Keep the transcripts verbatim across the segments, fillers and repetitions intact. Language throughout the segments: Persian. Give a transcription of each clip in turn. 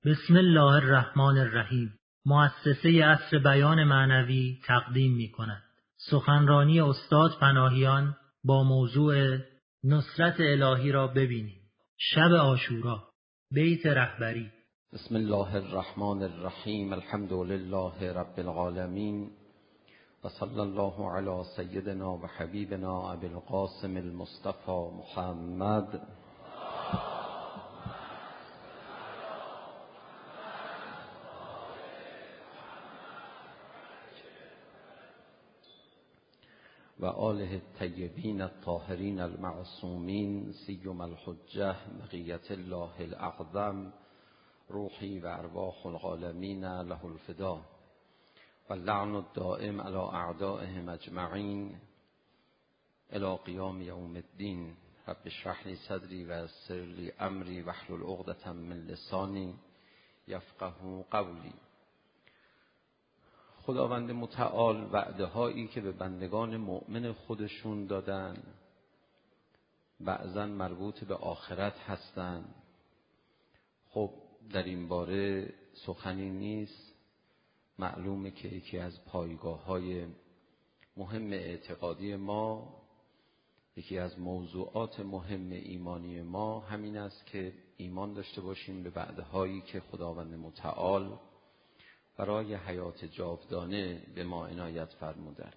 بسم الله الرحمن الرحیم. مؤسسه عصر بیان معنوی تقدیم می کند سخنرانی استاد پناهیان با موضوع نصرت الهی را ببینیم. شب عاشورا، بیت رهبری. بسم الله الرحمن الرحیم. الحمد لله رب العالمین و صلی الله علی سیدنا و حبیبنا ابی القاسم المصطفى محمد و آله الطیبین الطاهرین المعصومین سیما الحجة بقیة الله الاعظم روحی و ارواح العالمین له الفدا و اللعن الدائم علی اعدائهم اجمعین الی قیام یوم الدین. رب اشرح لی صدری و یسر لی امری واحلل عقدة من لسانی یفقهوا قولی. خداوند متعال وعده هایی که به بندگان مؤمن خودشون دادن بعضا مربوط به آخرت هستند. خب در این باره سخنی نیست. معلومه که یکی از پایگاه های مهم اعتقادی ما، یکی از موضوعات مهم ایمانی ما همین است که ایمان داشته باشیم به وعده هایی که خداوند متعال برای حیات جاودانه به ما عنایت فرمودند.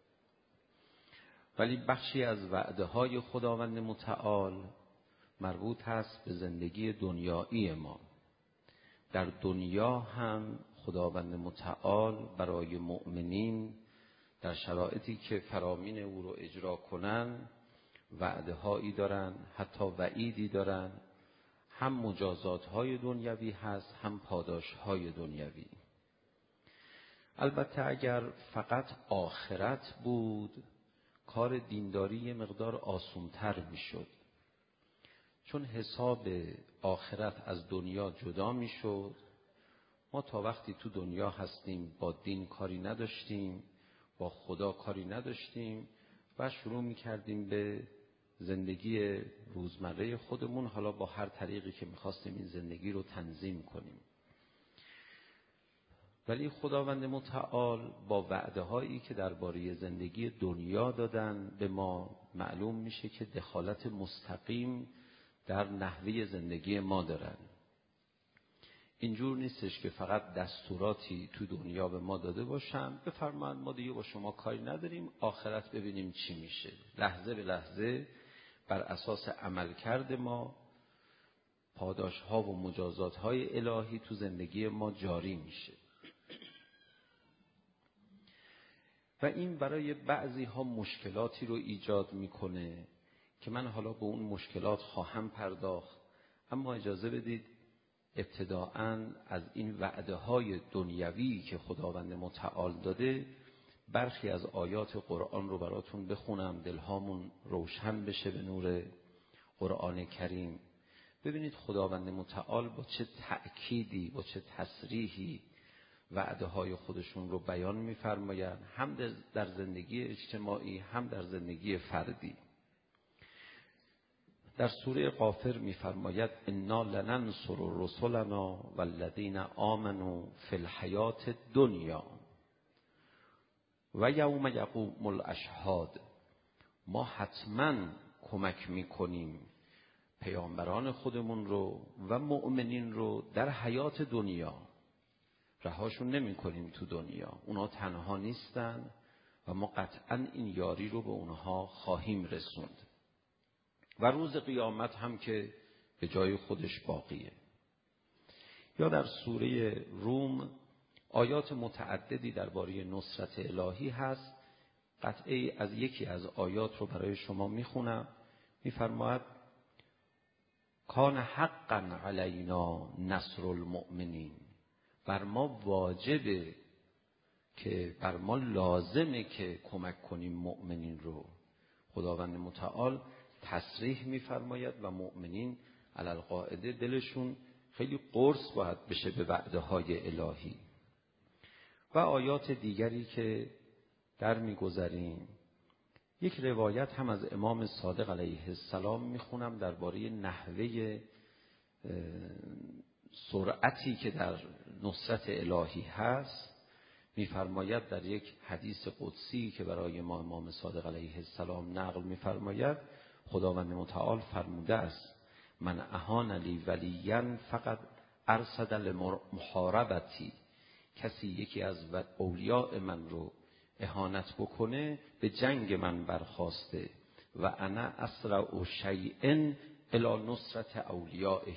ولی بخشی از وعده های خداوند متعال مربوط هست به زندگی دنیایی ما. در دنیا هم خداوند متعال برای مؤمنین در شرایطی که فرامین او رو اجرا کنن وعده هایی دارن، حتی وعیدی دارن. هم مجازات های دنیوی هست، هم پاداش های دنیوی. البته اگر فقط آخرت بود کار دینداری یه مقدار آسان‌تر میشد، چون حساب آخرت از دنیا جدا میشد. ما تا وقتی تو دنیا هستیم با دین کاری نداشتیم، با خدا کاری نداشتیم و شروع میکردیم به زندگی روزمره خودمون، حالا با هر طریقی که میخواستیم این زندگی رو تنظیم کنیم. ولی خداوند متعال با وعده هایی که درباره زندگی دنیا دادن به ما معلوم میشه که دخالت مستقیم در نحوه زندگی ما دارن. اینجور نیستش که فقط دستوراتی تو دنیا به ما داده باشن بفرمایند ما دیگه با شما کاری نداریم، آخرت ببینیم چی میشه. لحظه به لحظه بر اساس عملکرد ما پاداش ها و مجازات های الهی تو زندگی ما جاری میشه. و این برای بعضی ها مشکلاتی رو ایجاد میکنه که من حالا به اون مشکلات خواهم پرداخت. اما اجازه بدید ابتداءً از این وعده های دنیوی که خداوند متعال داده برخی از آیات قرآن رو براتون بخونم، دلهامون روشن بشه به نور قرآن کریم. ببینید خداوند متعال با چه تأکیدی، با چه تصریحی وعده های خودشون رو بیان می‌فرمایند، هم در زندگی اجتماعی هم در زندگی فردی. در سوره غافر می‌فرماید انا لننصر رسلنا والذین آمنوا فی الحیاة الدنیا و یوم یقوم الاشهاد. ما حتما کمک می‌کنیم پیامبران خودمون رو و مؤمنین رو در حیات دنیا. رهاشون نمی کنیم تو دنیا، اونا تنها نیستن و ما قطعا این یاری رو به اونها خواهیم رسوند. و روز قیامت هم که به جای خودش باقیه. یا در سوره روم آیات متعددی درباره نصرت الهی هست. قطعه از یکی از آیات رو برای شما میخونم. میفرماید کان حقا علینا نصر المؤمنین. بر ما واجبه که بر ما لازمه که کمک کنیم مؤمنین رو. خداوند متعال تصریح می‌فرماید و مؤمنین علی القاعده دلشون خیلی قرص باید بشه به وعده های الهی. و آیات دیگری که در می‌گذریم، یک روایت هم از امام صادق علیه السلام می‌خونم درباره نحوه سرعتی که در نصرت الهی هست میفرماید در یک حدیث قدسی که برای ما امام صادق علیه السلام نقل میفرماید، خداوند متعال فرموده است: من اهان لی ولیا فقط ارصد لمحاربتی. کسی یکی از اولیاء من رو اهانت بکنه به جنگ من برخواسته. و انا اسرع شیء الی نصرت اولیائه،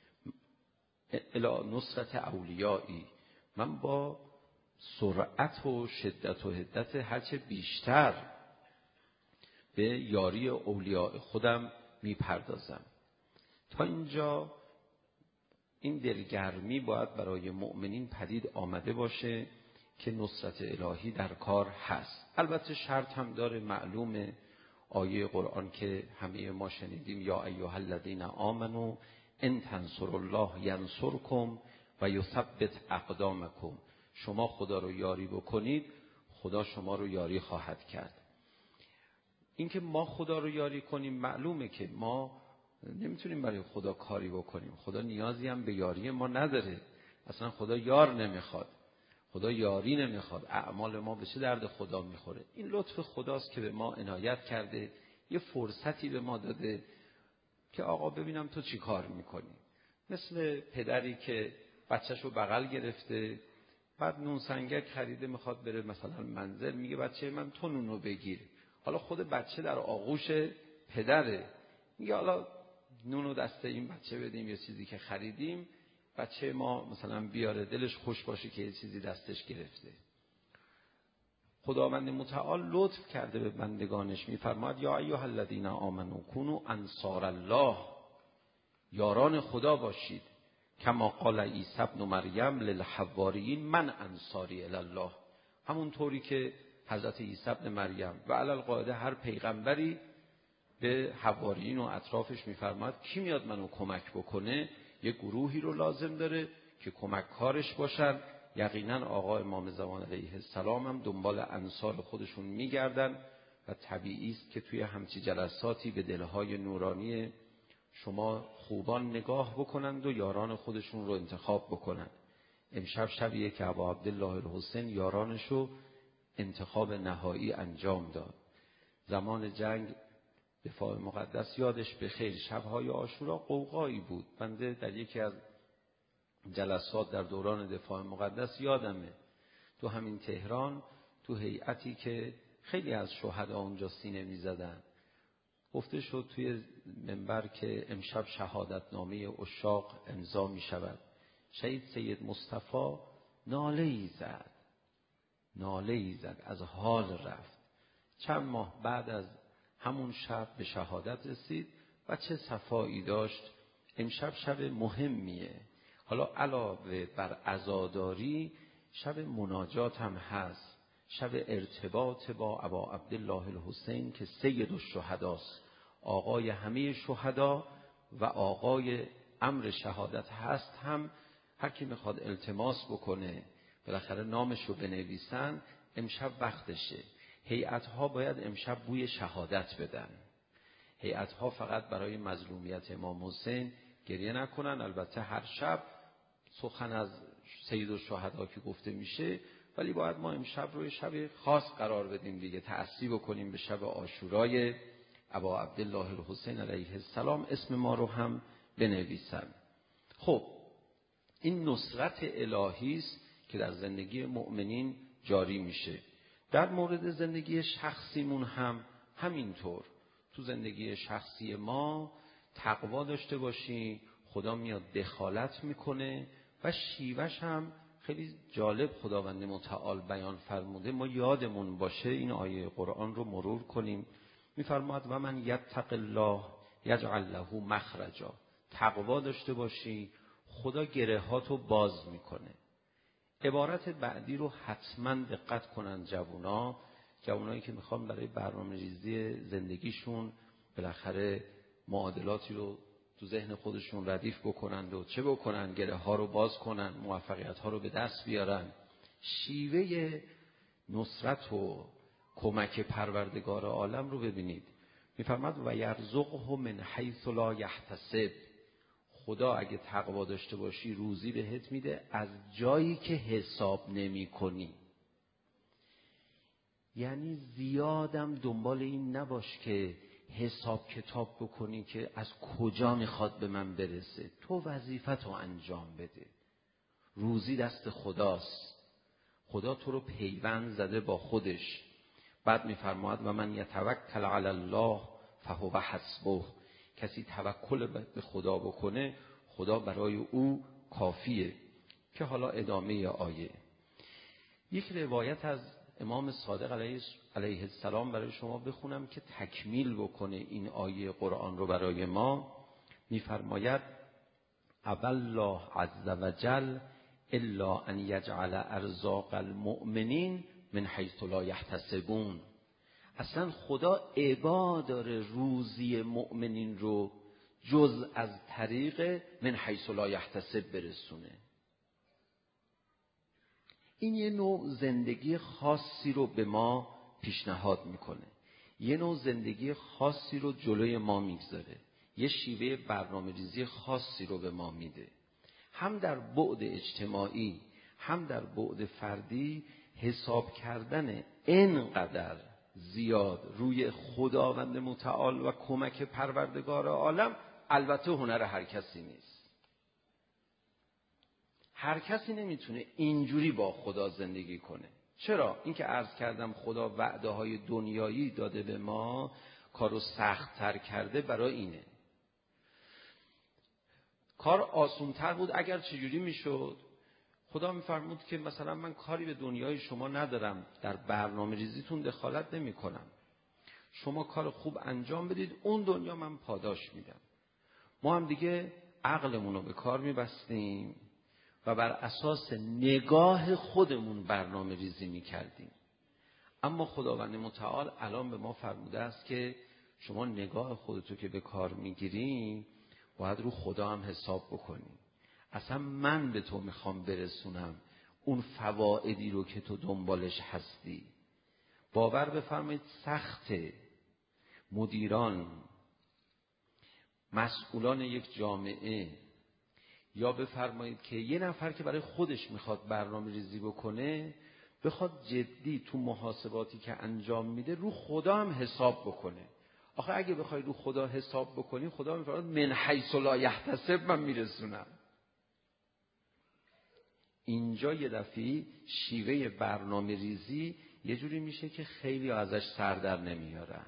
الی نصرت اولیایی. من با سرعت و شدت و حدت هرچه بیشتر به یاری اولیاء خودم میپردازم. تا اینجا این دلگرمی باید برای مؤمنین پدید آمده باشه که نصرت الهی در کار هست. البته شرط هم داره، معلومه، آیه قرآن که همه ما شنیدیم: یا ایها الذین آمنوا ان تنصروا الله ینصرکم و یثبت اقدامکم. شما خدا رو یاری بکنید، خدا شما رو یاری خواهد کرد. اینکه ما خدا رو یاری کنیم، معلومه که ما نمیتونیم برای خدا کاری بکنیم. خدا نیازی هم به یاری ما نداره. اصلا خدا یار نمیخواد، خدا یاری نمیخواد. اعمال ما به چه درد خدا میخوره؟ این لطف خداست که به ما عنایت کرده، یه فرصتی به ما داده که آقا ببینم تو چی کار میکنی. مثل پدری که بچه‌شو بغل گرفته، بعد نون سنگک خریده میخواد بره مثلا منزل، میگه بچه من تو نونو بگیر. حالا خود بچه در آغوش پدره، میگه حالا نونو دست این بچه بدیم، یه چیزی که خریدیم بچه ما مثلا بیاره، دلش خوش باشه که یه چیزی دستش گرفته. خداوند متعال لطف کرده به بندگانش، میفرماید: یا ایها الذین آمنوا کونوا انصار الله، یاران خدا باشید. کما قال عیسی ابن مریم للحواریین من انصاری الی الله. همون طوری که حضرت عیسی ابن مریم و علی القاعده هر پیغمبری به حواریین و اطرافش میفرماد کی میاد منو کمک بکنه، یه گروهی رو لازم داره که کمک کارش باشن. یقینا آقا امام زمان علیه السلام هم دنبال انصار خودشون میگردن و طبیعی است که توی همچی جلساتی به دلهای نورانی شما خوبان نگاه بکنند و یاران خودشون رو انتخاب بکنند. امشب شبیه که ابا عبدالله الحسین یارانشو انتخاب نهایی انجام داد. زمان جنگ دفاع مقدس یادش به خیر، شبهای عاشورا قوقایی بود. بنده در یکی از جلسات در دوران دفاع مقدس یادمه، تو همین تهران، تو هیئتی که خیلی از شهدا اونجا سینه می زدن، گفته شد توی منبر که امشب شهادتنامه عشاق امضا می شود. شهید سید مصطفی ناله ای زد، ناله ای زد، از حال رفت. چند ماه بعد از همون شب به شهادت رسید و چه صفایی داشت. امشب شب مهمیه. حالا علاوه بر عزاداری، شب مناجات هم هست، شب ارتباط با ابا عبدالله الحسین که سید الشهداست، آقای همه شهدا و آقای امر شهادت هست. هم هر کی میخواد التماس بکنه بالاخره نامش رو بنویسن، امشب وقتشه. هیئت‌ها باید امشب بوی شهادت بدن. هیئت‌ها فقط برای مظلومیت امام حسین گریه نکنن. البته هر شب سخن از سید الشهدا که گفته میشه، ولی باید ما امشب رو شب خاص قرار بدیم دیگه، تأسی بکنیم به شب عاشورای ابا عبدالله الحسین علیه السلام، اسم ما رو هم بنویسن. خب این نصرت الهی است که در زندگی مؤمنین جاری میشه. در مورد زندگی شخصیمون هم همینطور. تو زندگی شخصی ما تقوا داشته باشیم، خدا میاد دخالت میکنه و شیوهش هم خیلی جالب خداوند متعال بیان فرموده. ما یادمون باشه این آیه قرآن رو مرور کنیم. میفرماد و من یتق الله یجعل له مخرجا. تقوا داشته باشی، خدا گره هاتو باز میکنه. عبارت بعدی رو حتما دقت کنن جوونا، جوونایی که میخوان برای برنامه‌ریزی زندگیشون بالاخره معادلاتی رو تو ذهن خودشون ردیف بکنن و چه بکنن، گره ها رو باز کنن، موفقیت ها رو به دست بیارن. شیوه نصرت و کمک پروردگار عالم رو ببینید. میفرماد و یرزقه من حیث لا یحتسب. خدا اگه تقوا داشته باشی روزی بهت میده از جایی که حساب نمی کنی. یعنی زیادم دنبال این نباش که حساب کتاب بکنی که از کجا میخواد به من برسه. تو وظیفتو انجام بده. روزی دست خداست. خدا تو رو پیوند زده با خودش. بعد میفرماید و من یتوکل علی الله فهو حسبه. کسی توکل به خدا بکنه خدا برای او کافیه. که حالا ادامه آیه. یک روایت از امام صادق علیه علیه السلام برای شما بخونم که تکمیل بکنه این آیه قرآن رو برای ما. میفرماید الله عز وجل الا ان یجعل ارزاق المؤمنین من حیث لا یحتسبون. اصلا خدا ابا داره روزی مؤمنین رو جز از طریق من حیث لا یحتسب برسونه. این یه نوع زندگی خاصی رو به ما پیشنهاد میکنه. یه نوع زندگی خاصی رو جلوی ما میگذاره. یه شیوه برنامه ریزی خاصی رو به ما میده. هم در بعد اجتماعی هم در بعد فردی حساب کردن اینقدر زیاد روی خداوند متعال و کمک پروردگار عالم البته هنر هر کسی نیست. هر کسی نمیتونه اینجوری با خدا زندگی کنه. چرا؟ اینکه عرض کردم خدا وعده های دنیایی داده به ما، کارو سخت تر کرده برای اینه. کار آسان تر بود اگر چجوری میشد؟ خدا میفرمود که مثلا من کاری به دنیای شما ندارم، در برنامه ریزیتون دخالت نمی کنم. شما کار خوب انجام بدید، اون دنیا من پاداش میدم. ما هم دیگه عقلمون رو به کار میبستیم و بر اساس نگاه خودمون برنامه ریزی میکردیم. اما خداوند متعال الان به ما فرموده است که شما نگاه خودتو که به کار میگیریم باید رو خدا هم حساب بکنی. اصلا من به تو میخوام برسونم اون فوائدی رو که تو دنبالش هستی. باور بفرمایید سخته مدیران، مسئولان یک جامعه، یا بفرمایید که یه نفر که برای خودش میخواد برنامه ریزی بکنه بخواد جدی تو محاسباتی که انجام میده رو خدا هم حساب بکنه. آخه اگه بخوای رو خدا حساب بکنی خدا میفرماید من حیث لا یحتسب من میرسونم. اینجا یه دفعه شیوه برنامه ریزی یه جوری میشه که خیلی ازش سر در نمیارن.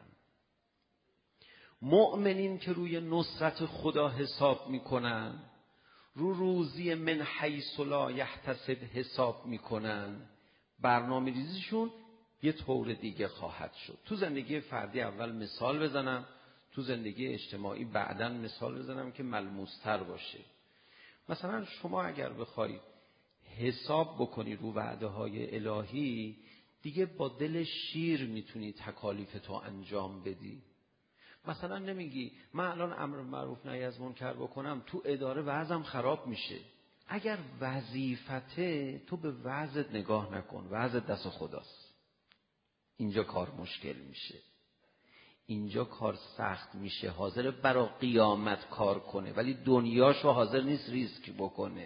مؤمنین که روی نصرت خدا حساب میکنن، رو روزی من حیث لا یحتسب حساب میکنن، برنامه ریزیشون یه طور دیگه خواهد شد. تو زندگی فردی اول مثال بزنم، تو زندگی اجتماعی بعداً مثال بزنم که ملموس‌تر باشه. مثلا شما اگر بخوای حساب بکنی رو وعده های الهی، دیگه با دل شیر میتونی تکالیف تو انجام بدی. مثلا نمیگی من الان امر معروف نهی از منکر بکنم تو اداره وضعم خراب میشه. اگر وظیفته تو به وضعت نگاه نکن، وضعت دست خداست. اینجا کار مشکل میشه، اینجا کار سخت میشه. حاضر برای قیامت کار کنه ولی دنیاشو حاضر نیست ریسک بکنه.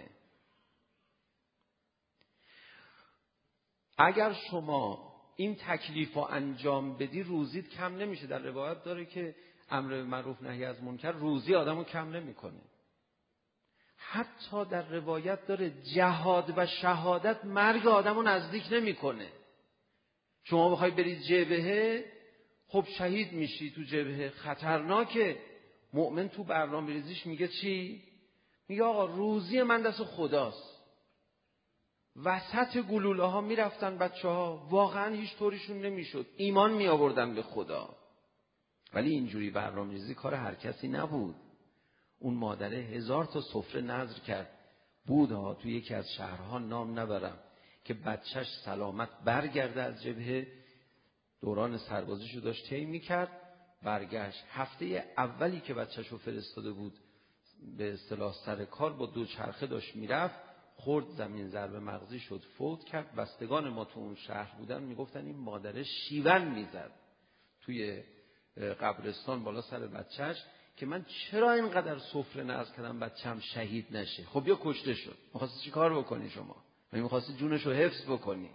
اگر شما این تکلیف رو انجام بدی روزیت کم نمیشه. در روایت داره که امر معروف نهی از منکر روزی آدمو کم نمیکنه. حتی در روایت داره جهاد و شهادت مرگ آدمو نزدیک نمیکنه. شما بخوای برید جبهه، خب شهید میشی تو جبهه، خطرناکه. مؤمن تو برنامه ریزیش میگه چی؟ میگه آقا روزی من دست خداست. وسط گلوله ها میرفتن بچه ها، واقعا هیچ طوریشون نمیشد، ایمان می آوردن به خدا. ولی اینجوری برنامه ریزی کار هر کسی نبود. اون مادره هزار تا سفره نذر کرد، بود ها تو یکی از شهرها نام نبرم، که بچهش سلامت برگرده از جبهه. دوران سربازیشو داشت طی میکرد، برگشت. هفته اولی که بچهشو فرستاده بود به اصطلاح سر کار، با دو چرخه داشت میرفت، خورد زمین، ضربه مغزی شد، فوت کرد. بستگان ما تو اون شهر بودن میگفتن این مادره شیون میزد توی قبرستان بالا سر بچهش. که من چرا اینقدر سفره نذر کردم بچه‌م شهید نشه. خب یا کشته شد، می‌خواستی چی کار بکنی شما؟ من می‌خواستی جونش رو حفظ بکنی.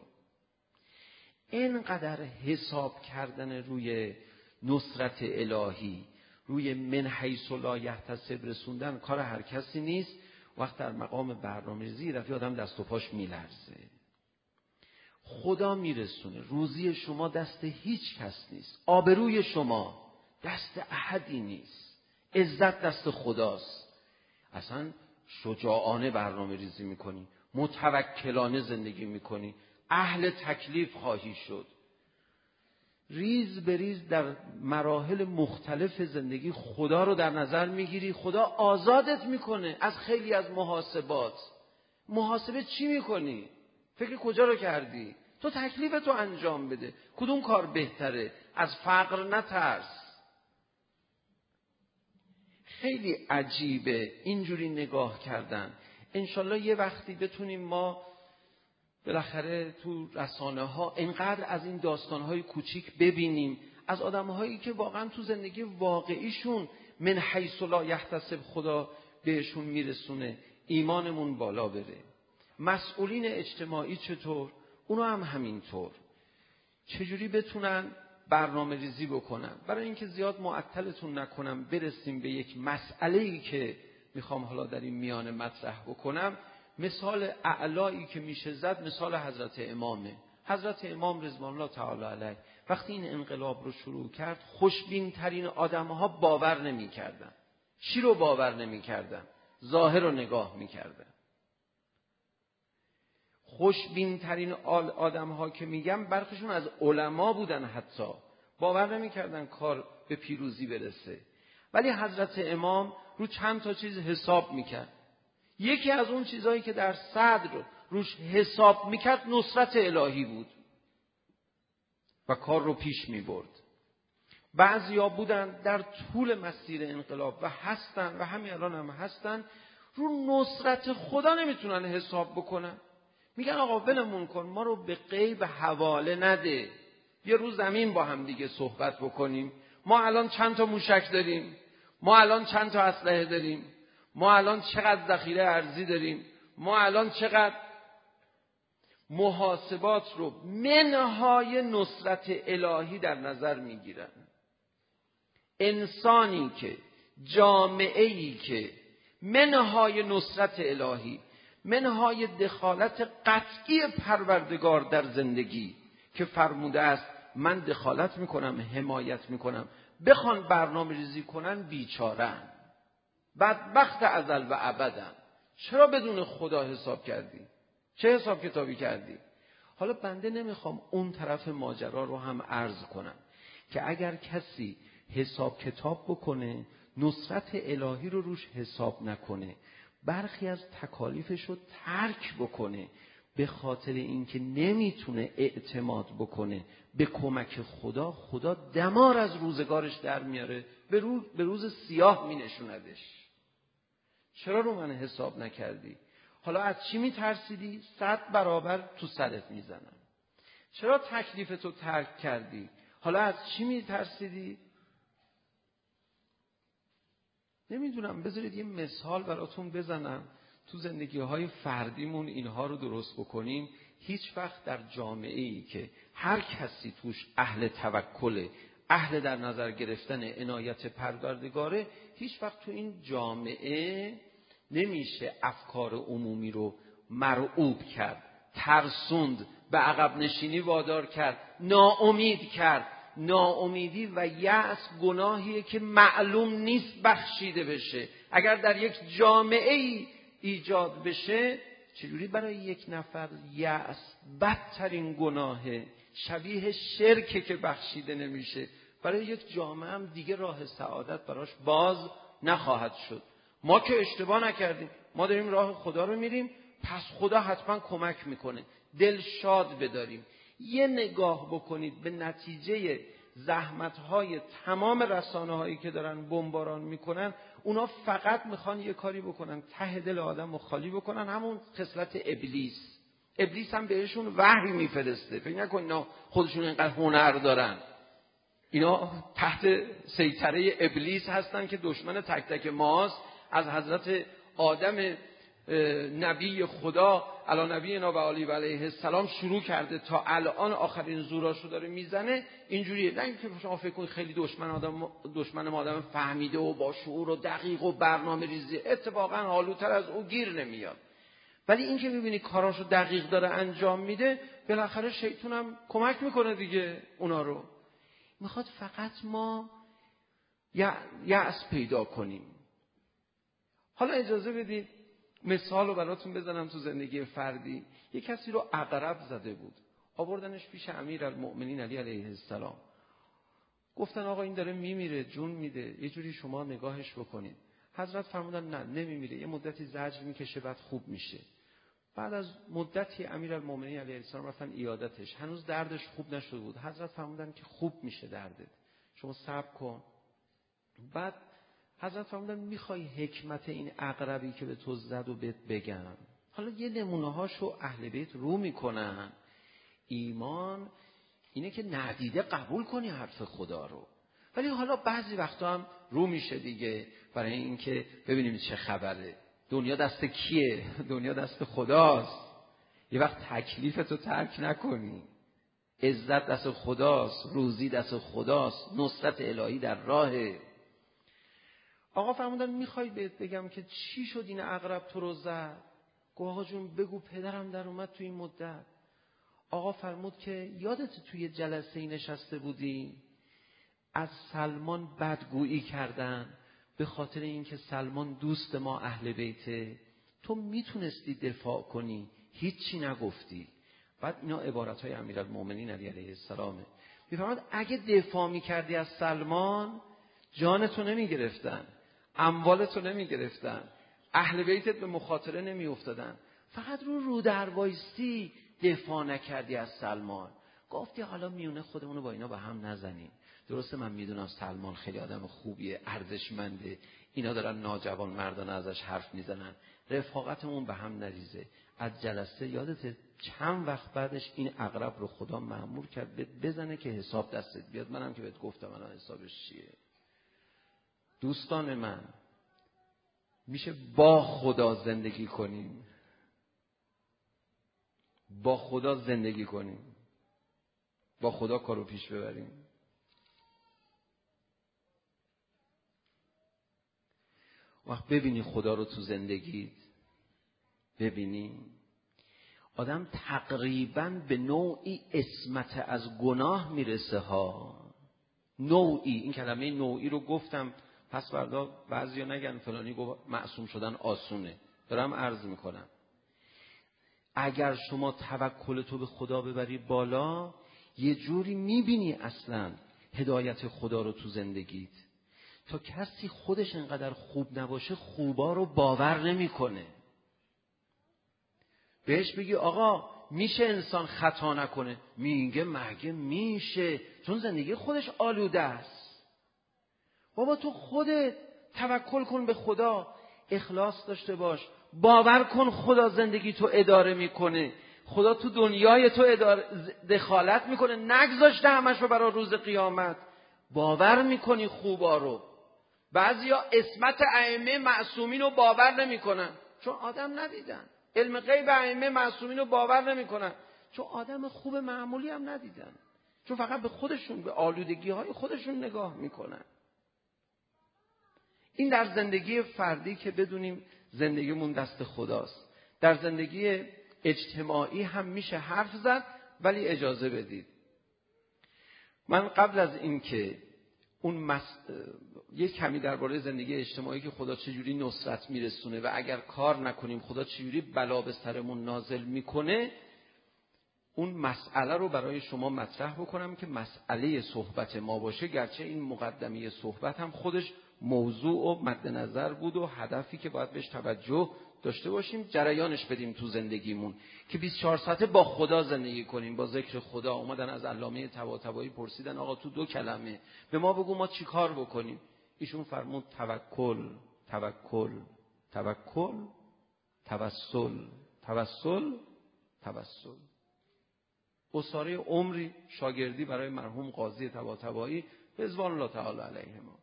اینقدر حساب کردن روی نصرت الهی، روی من حیث لا یحتسب رسوندن کار هر کسی نیست. وقت در مقام برنامه‌ریزی رفی آدم دست و پاش میلرزه. خدا میرسونه. روزی شما دست هیچ کس نیست، آبروی شما دست احدی نیست، عزت دست خداست. اصلا شجاعانه برنامه ریزی میکنی، متوکلانه زندگی میکنی، اهل تکلیف خواهی شد. ریز به ریز در مراحل مختلف زندگی خدا رو در نظر میگیری. خدا آزادت میکنه از خیلی از محاسبات. محاسبه چی میکنی؟ فکر کجا رو کردی؟ تو تکلیفتو انجام بده. کدوم کار بهتره؟ از فقر نترس. خیلی عجیبه اینجوری نگاه کردن. انشالله یه وقتی بتونیم ما بالاخره تو رسانه ها اینقدر از این داستان های کوچیک ببینیم، از آدم هایی که واقعا تو زندگی واقعیشون من حیث لا یحتسب خدا بهشون میرسونه، ایمانمون بالا بره. مسئولین اجتماعی چطور؟ اونا هم همینطور. چجوری بتونن برنامه ریزی بکنن؟ برای اینکه زیاد معطلتون نکنم برسیم به یک مسئله‌ای که میخوام حالا در این میانه مطرح بکنم. مثال اعلایی که میشه زد مثال حضرت امامه. حضرت امام رضوان الله تعالی علیه وقتی این انقلاب رو شروع کرد، خوشبین ترین آدم‌ها باور نمی‌کردن. چی رو باور نمی‌کردن؟ ظاهر رو نگاه می‌کردن. خوشبین ترین آدم‌ها که میگم برخیشون از علما بودن، حتی باور نمی‌کردن کار به پیروزی برسه. ولی حضرت امام رو چند تا چیز حساب می‌کرد. یکی از اون چیزایی که در صدر روش حساب میکرد نصرت الهی بود و کار رو پیش میبرد. بعضیا بودن در طول مسیر انقلاب و هستن و همین الان هم هستن، رو نصرت خدا نمیتونن حساب بکنن. میگن آقا ولمون کن، ما رو به غیب حواله نده، یه روز زمین با هم دیگه صحبت بکنیم. ما الان چند تا موشک داریم، ما الان چند تا اسلحه داریم، ما الان چقدر ذخیره ارزی داریم، ما الان چقدر. محاسبات رو منهای نصرت الهی در نظر میگیرن. انسانی که، جامعه‌ای که منهای نصرت الهی، منهای دخالت قطعی پروردگار در زندگی که فرموده است من دخالت میکنم، حمایت میکنم، بخوان برنامه ریزی کنن بیچارن، بدبخت ازل و ابدن. چرا بدون خدا حساب کردی؟ چه حساب کتابی کردی؟ حالا بنده نمیخوام اون طرف ماجرا رو هم عرض کنم که اگر کسی حساب کتاب بکنه، نصرت الهی رو روش حساب نکنه، برخی از تکالیفش رو ترک بکنه به خاطر اینکه نمیتونه اعتماد بکنه به کمک خدا، خدا دمار از روزگارش در میاره، به روز, به روز سیاه مینشوندش. چرا رو من حساب نکردی؟ حالا از چی میترسیدی؟ صد برابر تو سرت میزنم. چرا تکلیفتو ترک کردی؟ حالا از چی میترسیدی؟ نمیدونم، بذارید یه مثال براتون بزنم. تو زندگی‌های فردیمون اینها رو درست بکنیم. هیچ وقت در جامعه‌ای که هر کسی توش اهل توکل، اهل در نظر گرفتن عنایت پروردگاره، هیچ وقت تو این جامعه نمیشه افکار عمومی رو مرعوب کرد، ترسوند، به عقب نشینی وادار کرد، ناامید کرد. ناامیدی و یأس گناهیه که معلوم نیست بخشیده بشه. اگر در یک جامعه ایجاد بشه، چجوری برای یک نفر یأس بدترین گناهه، شبیه شرکه که بخشیده نمیشه، برای یک جامعه هم دیگه راه سعادت براش باز نخواهد شد. ما که اشتباه نکردیم، ما داریم راه خدا رو میریم، پس خدا حتما کمک میکنه. دل شاد بداریم. یه نگاه بکنید به نتیجه زحمت‌های تمام رسانه‌هایی که دارن بمباران میکنن. اونا فقط میخوان یه کاری بکنن، ته دل آدم رو خالی بکنن، همون خصلت ابلیس. ابلیس هم بهشون وحی میفرسته. فکر نکن نه خودشون اینقدر هنر دارن. اینا تحت سیطره ابلیس هستن که دشمن تک تک ماست. از حضرت آدم نبی خدا علی نبینا و علی و علیه السلام شروع کرده تا الان آخرین زوراشو داره میزنه. اینجوریه، نه اینکه شما فکر کنید خیلی دشمن آدم دشمن ما آدم فهمیده و با شعور و دقیق و برنامه‌ریزی، اتفاقا حالوتر از او گیر نمیاد. ولی این که میبینی کاراشو دقیق داره انجام میده، بالاخره شیطان هم کمک میکنه دیگه اونا رو. میخواد فقط ما یأس پیدا کنیم. حالا اجازه بدید مثال رو براتون بزنم تو زندگی فردی. یک کسی رو عقرب زده بود، آوردنش پیش امیرالمؤمنین علی علیه السلام. گفتن آقا این داره میمیره، جون میده، یه جوری شما نگاهش بکنید. حضرت فرمودن نه نمیمیره، یه مدتی زجر میکشه بعد خوب میشه. بعد از مدتی امیرالمؤمنین علیه السلام رفتن عیادتش، هنوز دردش خوب نشده بود. حضرت فرمودن که خوب میشه دردت، شما صبر کن. بعد حضرت فرمودن میخوای حکمت این عقربی که به تو زد و بهت بگم؟ حالا یه نمونه هاشو اهل بیت رو میکنن. ایمان اینه که ندیده قبول کنی حرف خدا رو، ولی حالا بعضی وقتا هم رو میشه دیگه، برای اینکه ببینیم چه خبره. دنیا دست کیه؟ دنیا دست خداست. یه وقت تکلیفتو ترک نکنی. عزت دست خداست، روزی دست خداست، نصرت الهی در راهه. آقا فرمودن میخوای بهت بگم که چی شد این عقرب تو رو زد؟ گفت آقا جون بگو، پدرم در اومد تو این مدت. آقا فرمود که یادت توی جلسه نشسته بودی از سلمان بدگویی کردن به خاطر اینکه سلمان دوست ما اهل بیته، تو میتونستی دفاع کنی، هیچی نگفتی. بعد اینا عبارتهای امیرالمؤمنین علی علیه السلامه. میفرماد اگه دفاع میکردی از سلمان، جانتو نمیگرفتن، اموالتو نمیگرفتن، اهل بیتت به مخاطره نمی افتادن. فقط رو رو در وایستی دفاع نکردی از سلمان. گفتی حالا میونه خودمونو با اینا با هم نزنیم. درسته من میدونم سلمان خیلی آدم خوبیه، ارزشمنده، اینا دارن ناجوان مردانه ازش حرف میزنن، رفاقتمون به هم نریزه. از جلسه یادت چند وقت بعدش این عقرب رو خدا مأمور کرد بزنه که حساب دستت بیاد. منم که بهت گفتم الان حسابش چیه. دوستان من، میشه با خدا زندگی کنیم، با خدا زندگی کنیم، با خدا کارو پیش ببریم. وقت ببینی خدا رو تو زندگیت، ببینی آدم تقریبا به نوعی عصمت از گناه میرسه ها. نوعی، این کلمه نوعی رو گفتم پس فردا بعضیا نگن فلانی گفت معصوم شدن آسونه. دارم عرض میکنم اگر شما توکل تو به خدا ببری بالا، یه جوری میبینی اصلا هدایت خدا رو تو زندگیت. تا کسی خودش انقدر خوب نباشه خوبا رو باور نمیکنه. بهش بگی آقا میشه انسان خطا نکنه، میگه مگه میشه، چون زندگی خودش آلوده است. بابا تو خودت توکل کن به خدا، اخلاص داشته باش، باور کن خدا زندگی تو اداره میکنه، خدا تو دنیای تو اداره دخالت میکنه، نگذاشته همش رو برای روز قیامت. باور میکنی خوبا رو. بعضیا عصمت ائمه معصومین رو باور نمیکنن چون آدم ندیدن. علم غیب ائمه معصومین رو باور نمیکنن چون آدم خوب معمولی هم ندیدن، چون فقط به خودشون، به آلودگی های خودشون نگاه میکنن. این در زندگی فردی که بدونیم زندگیمون دست خداست. در زندگی اجتماعی هم میشه حرف زد، ولی اجازه بدید من قبل از این که اون مس... یک کمی درباره زندگی اجتماعی که خدا چجوری نصرت میرسونه و اگر کار نکنیم خدا چجوری بلا به سرمون نازل میکنه، اون مسئله رو برای شما مطرح بکنم که مسئله صحبت ما باشه، گرچه این مقدمه صحبت هم خودش موضوع و مد نظر بود و هدفی که باید بهش توجه داشته باشیم، جریانش بدیم تو زندگیمون که بیست و چهار ساعته با خدا زندگی کنیم، با ذکر خدا. اومدن از علامه طباطبایی پرسیدن آقا تو دو کلمه به ما بگو ما چی کار بکنیم. ایشون فرمود توکل، توکل، توکل، توسل، توسل، توسل. اساره عمری شاگردی برای مرحوم قاضی طباطبایی رضوان الله تعالی علیهما.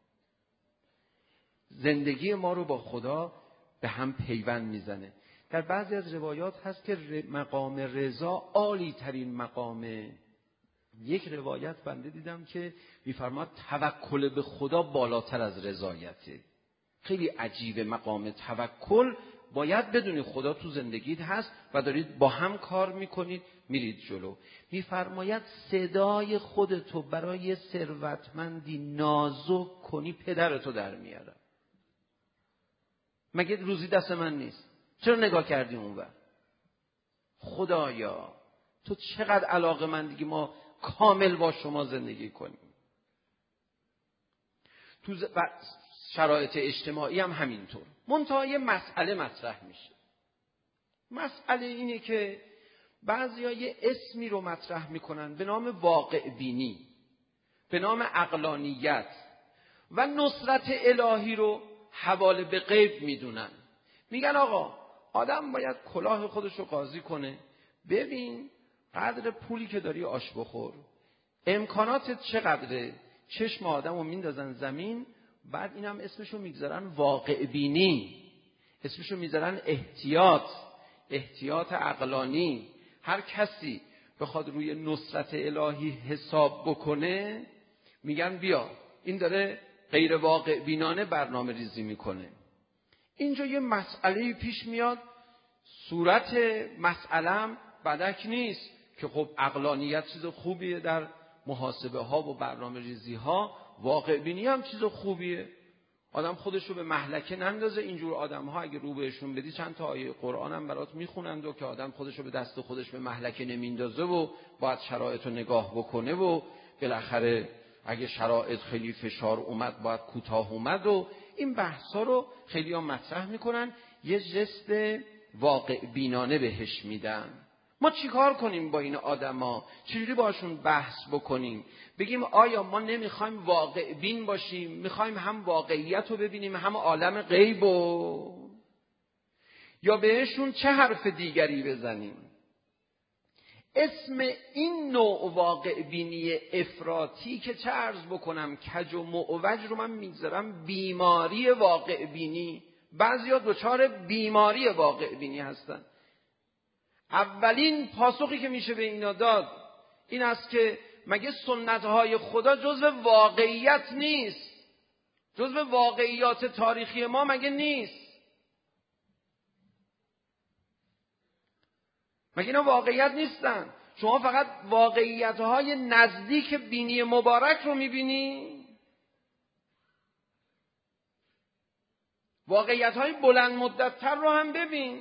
زندگی ما رو با خدا به هم پیوند میزنه. در بعضی از روایات هست که مقام رضا عالی ترین مقامه. یک روایت بنده دیدم که میفرماد توکل به خدا بالاتر از رضایته. خیلی عجیبه مقام توکل. باید بدونی خدا تو زندگیت هست و دارید با هم کار میکنید میرید جلو. میفرماید صدای خودتو برای ثروتمندی نازک کنی پدرتو در میاره. مگه روزی دست من نیست؟ چرا نگاه کردی اونور؟ خدایا تو چقدر علاقه مندی ما کامل با شما زندگی کنیم. تو ز... شرایط اجتماعی هم همینطور. منتها یه مسئله مطرح میشه. مسئله اینه که بعضیا یه اسمی رو مطرح میکنن به نام واقع بینی، به نام عقلانیت و نصرت الهی رو حواله به غیب میدونن. میگن آقا آدم باید کلاه خودش رو قاضی کنه، ببین قدر پولی که داری آش بخور، امکاناتت چقدره، چشم آدم رو میندازن زمین، بعد اینم اسمشو میگذارن واقع بینی، اسمشو میذارن احتیاط، احتیاط عقلانی. هر کسی بخواد روی نصرت الهی حساب بکنه میگن بیا این داره غیر واقع بینانه برنامه ریزی میکنه. اینجا یه مسئله پیش میاد، صورت مسئله‌ام بدک نیست که خب عقلانیت چیز خوبیه در محاسبه ها و برنامه ریزی ها، واقع بینی هم چیز خوبیه. آدم خودش رو به مهلکه نندازه. اینجور آدم ها اگه رو بهشون بدی چند تا آیه قرآن هم برات میخونند و که آدم خودش رو به دست خودش به مهلکه نمیندازه و باید شرایط رو نگاه بکنه و بالاخره اگه شرایط خیلی فشار اومد باید کوتاه اومد و این بحثا رو خیلی ها مطرح میکنن، یه جست واقع بینانه بهش میدن. ما چیکار کنیم با این آدما؟ چجوری باشون بحث بکنیم؟ بگیم آیا ما نمیخوایم واقع بین باشیم، میخوایم هم واقعیت رو ببینیم هم عالم غیب و یا بهشون چه حرف دیگری بزنیم؟ اسم این نوع واقع بینی افراطی که چه عرض بکنم کج و معوج رو من میگذارم بیماری واقع بینی. بعضیا دچار بیماری واقع بینی هستن. اولین پاسخی که میشه به اینا داد این است که مگه سنت‌های خدا جزو واقعیت نیست؟ جزو واقعیات تاریخی ما مگه نیست؟ مگه اینا واقعیت نیستن؟ شما فقط واقعیت‌های نزدیک بینی مبارک رو می‌بینی؟ واقعیت‌های بلند مدت‌تر رو هم ببین.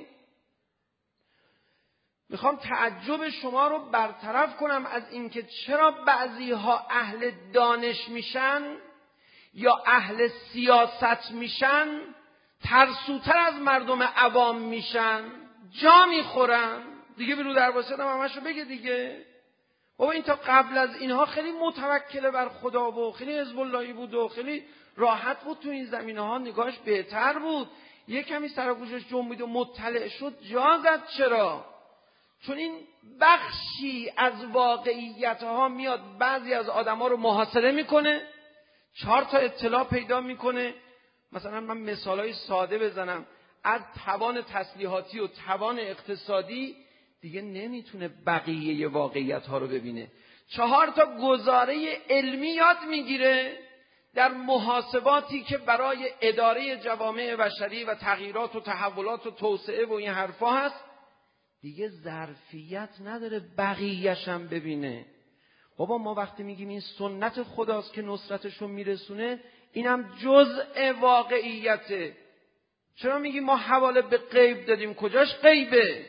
میخوام تعجب شما رو برطرف کنم از اینکه چرا بعضی‌ها اهل دانش میشن یا اهل سیاست میشن ترسوتر از مردم عوام میشن، جا میخورن. دیگه برو در واسط هم همشو بگه دیگه. بابا این تا قبل از اینها خیلی متوکل بر خدا و خیلی حزب اللهی بود و خیلی راحت بود، تو این زمینه ها نگاهش بهتر بود. یه کمی سر و گوشش جنبید و مطلع شد، جا زد. چرا؟ چون این بخشی از واقعیت ها میاد بعضی از آدم ها رو محاصره میکنه، چهار تا اطلاع پیدا میکنه. مثلا من مثالای ساده بزنم، از توان تسلیحاتی و توان اقتصادی دیگه نمیتونه بقیه واقعیت ها رو ببینه. چهار تا گزاره علمی یاد میگیره در محاسباتی که برای اداره جوامع بشری و تغییرات و تحولات و توسعه و این حرفا هست، دیگه ظرفیت نداره بقیه‌ش هم ببینه. بابا ما وقتی میگیم این سنت خداست که نصرتشو میرسونه، اینم جزء واقعیته. چرا میگیم ما حواله به غیب دادیم؟ کجاش غیبه؟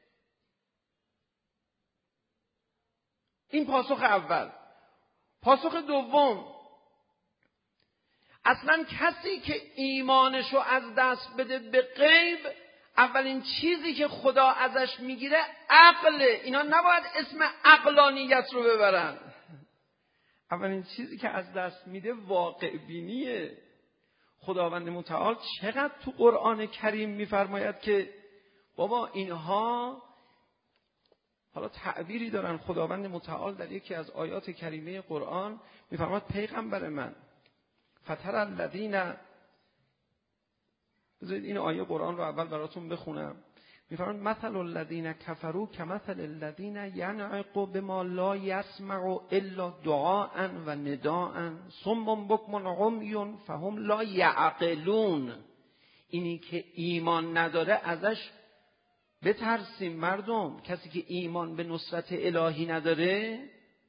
این پاسخ اول. پاسخ دوم، اصلا کسی که ایمانشو از دست بده به غیب، اولین چیزی که خدا ازش میگیره عقله. اینا نباید اسم عقلانیت رو ببرن. اولین چیزی که از دست میده واقع بینیه. خداوند متعال چقدر تو قرآن کریم میفرماید که بابا اینها حالا تعبیری دارن. خداوند متعال در یکی از آیات کریمه قرآن میفرماد پیغمبر من فتر الذین، بذارید این آیه قرآن رو اول براتون بخونم. میفرماد مثل الذین کفروا کمثل الذین ینعق بما لا یسمع الا دعاء و نداء صم بکم عمی فهم لا یعقلون. اینی که ایمان نداره ازش بترسیم مردم. کسی که ایمان به نصرت الهی نداره،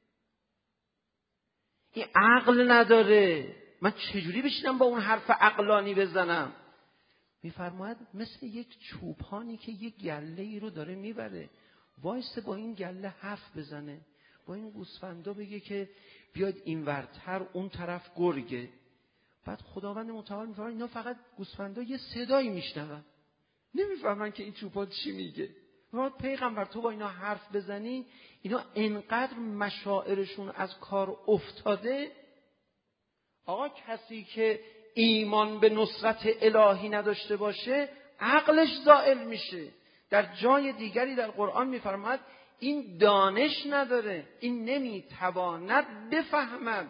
این عقل نداره. من چجوری بشینم با اون حرف عقلانی بزنم؟ میفرماید مثل یک چوپانی که یک گله ای رو داره میبره، وایسه با این گله حرف بزنه، با این گوسفندا بگه که بیاید این ورتر اون طرف گرگه. بعد خداوند متعال میفرماید اینا فقط گوسفندا یه صدایی میشنون، نمیفهمن که این چوپان چی میگه. وقت پیغمبر تو با اینا حرف بزنی، اینا انقدر مشاعرشون از کار افتاده. آقا کسی که ایمان به نصرت الهی نداشته باشه عقلش زائل میشه. در جای دیگری در قرآن میفرماید این دانش نداره، این نمیتواند بفهمد.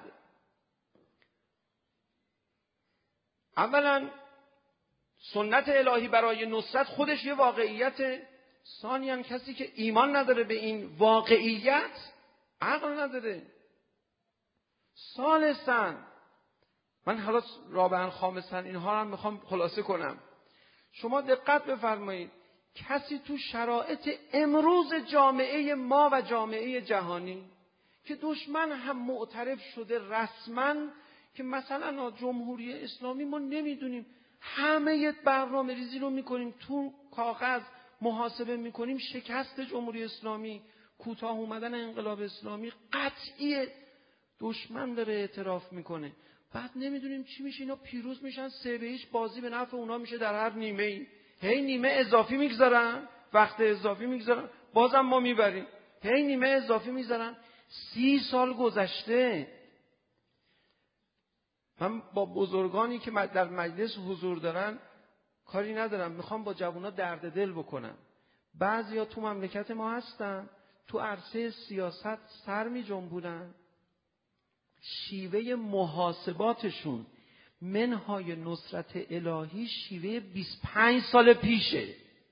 اولا سنت الهی برای نصرت خودش یه واقعیت. ثانیاً کسی که ایمان نداره به این واقعیت عقل نداره. ثالثاً من حالا رابعاً خامساً اینها هم میخوام خلاصه کنم. شما دقت بفرمایید، کسی تو شرایط امروز جامعه ما و جامعه جهانی که دشمن هم معترف شده رسماً که مثلا جمهوری اسلامی ما نمیدونیم، همه برنامه ریزی رو میکنیم تو کاغذ محاسبه میکنیم، شکست جمهوری اسلامی، کوتاه اومدن انقلاب اسلامی قطعیه، دشمن داره اعتراف میکنه. بعد نمیدونیم چی میشه، اینا پیروز میشن، سه به هیچ بازی به نفع اونا میشه در هر نیمه ای. هی نیمه اضافی میگذارن، وقت اضافی میگذارن، بازم ما میبریم. هی نیمه اضافی میگذارن. سی سال گذشته. من با بزرگانی که در مجلس حضور دارن کاری ندارم، میخوام با جوونا درد دل بکنم. بعضیا تو مملکت ما هستن، تو عرصه سیاست سر می جنبونن، شیوه محاسباتشون منهای نصرت الهی شیوه بیست و پنج سال پیشه،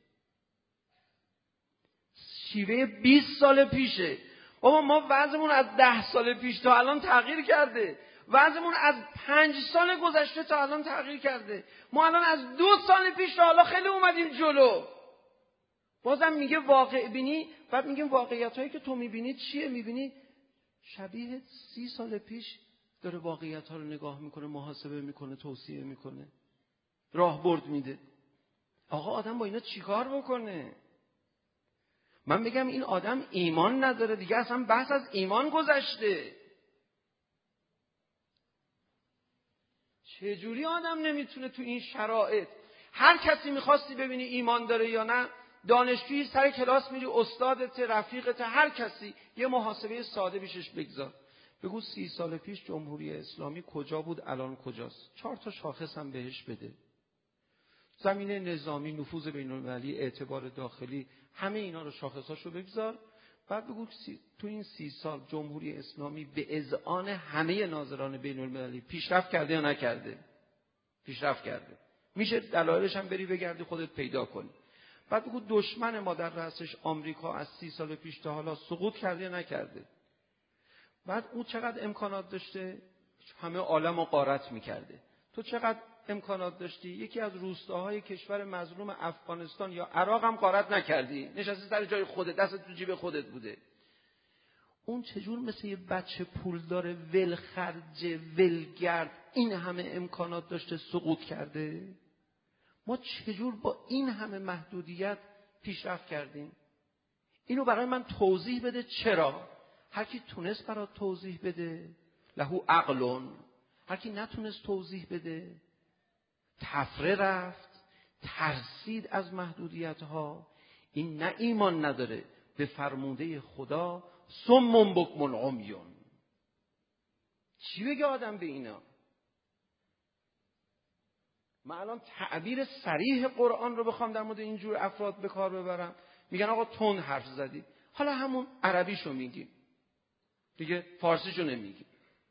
شیوه بیست سال پیشه. بابا ما وضعمون از ده سال پیش تا الان تغییر کرده، وضعمون از پنج سال گذشته تا الان تغییر کرده. ما الان از دو سال پیش تا حالا خیلی اومدیم جلو. بازم میگه واقع بینی. بعد میگیم واقعیت هایی که تو میبینی چیه؟ میبینی شبیه سی سال پیش داره واقعیت ها رو نگاه میکنه، محاسبه میکنه، توصیه میکنه، راهبرد میده. آقا آدم با اینا چیکار بکنه؟ من بگم این آدم ایمان نداره دیگه، اصلا بحث از ایمان گذشته. چجوری آدم نمیتونه تو این شرایط، هر کسی میخواستی ببینی ایمان داره یا نه، دانشجویی سر کلاس میری، استادت، رفیقت، هر کسی یه محاسبه ساده بیشش بگذار، بگو سی سال پیش جمهوری اسلامی کجا بود، الان کجاست، چهار تا شاخص هم بهش بده، زمینه نظامی، نفوذ بین‌المللی، اعتبار داخلی، همه اینا رو شاخصاشو بگذار. بعد بگو تو این سی سال جمهوری اسلامی به اذعان همه ناظران بین‌المللی پیشرفت کرده یا نکرده؟ پیشرفت کرده. میشه دلایلش هم بری بگردی خودت پیدا کنی. بعد بگو دشمن ما در رأسش آمریکا از سی سال پیش تا حالا سقوط کرده یا نکرده؟ بعد او چقدر امکانات داشته؟ همه عالم رو غارت میکرده. تو چقدر امکانات داشتی؟ یکی از روستاهای کشور مظلوم افغانستان یا عراق هم غارت نکردی، نشستی سر جای خودت، دست تو جیب خودت بوده. اون چجور مثل یه بچه پولدار ولخرج ولگرد این همه امکانات داشته سقوط کرده؟ ما چجور با این همه محدودیت پیشرفت کردیم؟ اینو برای من توضیح بده. چرا؟ هر کی تونست برات توضیح بده لهو عقلون، هر کی نتونست توضیح بده تفره رفت، ترسید از محدودیت ها. این نه ایمان نداره به فرموده خدا، صم بکم عمی. چی بگه آدم به اینا؟ من الان تعبیر صریح قرآن رو بخوام در مورد اینجور افراد به کار ببرم، میگن آقا تند حرف زدی. حالا همون عربیشو میگیم دیگه، فارسیشو نمیگیم.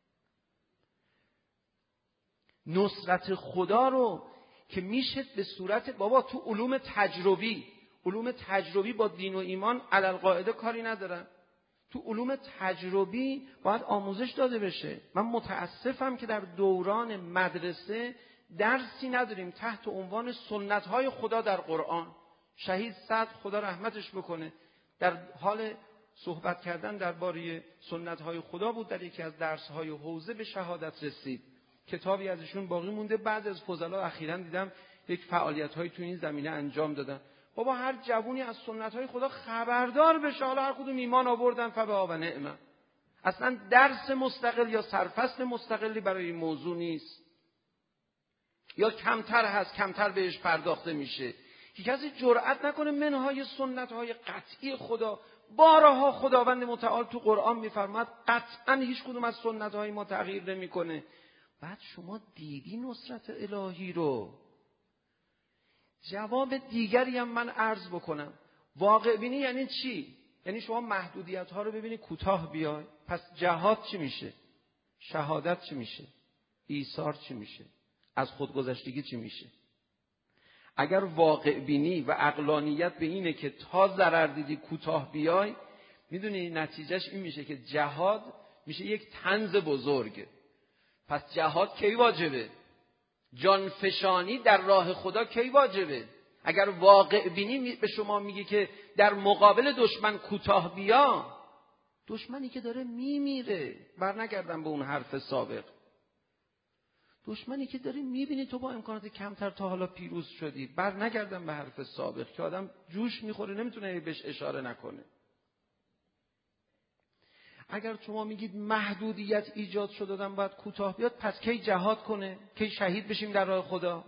نصرت خدا رو که میشه به صورت بابا تو علوم تجربی، علوم تجربی با دین و ایمان علالقاعده کاری ندارن. تو علوم تجربی باید آموزش داده بشه. من متاسفم که در دوران مدرسه درسی نداریم تحت عنوان سنت‌های خدا در قرآن. شهید صدر خدا رحمتش بکنه در حال صحبت کردن درباره سنت‌های خدا بود، در یکی از درس‌های حوزه به شهادت رسید. کتابی ازشون باقی مونده. بعد از فضلا اخیراً دیدم یک فعالیت‌هایی تو این زمینه انجام دادن. بابا هر جوونی از سنت‌های خدا خبردار بشه. حالا هر کدوم ایمان آوردن فبها و نعمه. اصلا درس مستقل یا سرفصل مستقلی برای این موضوع نیست، یا کمتر هست، کمتر بهش پرداخته میشه. که کسی جرئت نکنه منهای سنت‌های قطعی خدا. بارها خداوند متعال تو قرآن میفرماد قطعا هیچ کدوم از سنت‌های ما تغییر نمیکنه. بعد شما دیدی نصرت الهی رو. جواب دیگری هم من عرض بکنم. واقع بینی یعنی چی؟ یعنی شما محدودیت ها رو ببینی کوتاه بیای. پس جهاد چی میشه؟ شهادت چی میشه؟ ایثار چی میشه؟ از خودگذشتگی چی میشه؟ اگر واقع بینی و عقلانیت به اینه که تا ضرر دیدی کوتاه بیای، میدونی نتیجهش این میشه که جهاد میشه یک طنز بزرگ. پس جهاد کی واجبه؟ جانفشانی در راه خدا کی واجبه؟ اگر واقع بینی به شما میگه که در مقابل دشمن کوتاه بیا، دشمنی که داره میمیره، برنگردم به اون حرف سابق، دشمنی که داری میبینی تو با امکانات کمتر تا حالا پیروز شدی، برنگردم به حرف سابق که آدم جوش میخوره نمیتونه بهش اشاره نکنه. اگر شما میگید محدودیت ایجاد شد آدم باید کوتاه بیاد، پس کی جهاد کنه؟ کی شهید بشیم در راه خدا؟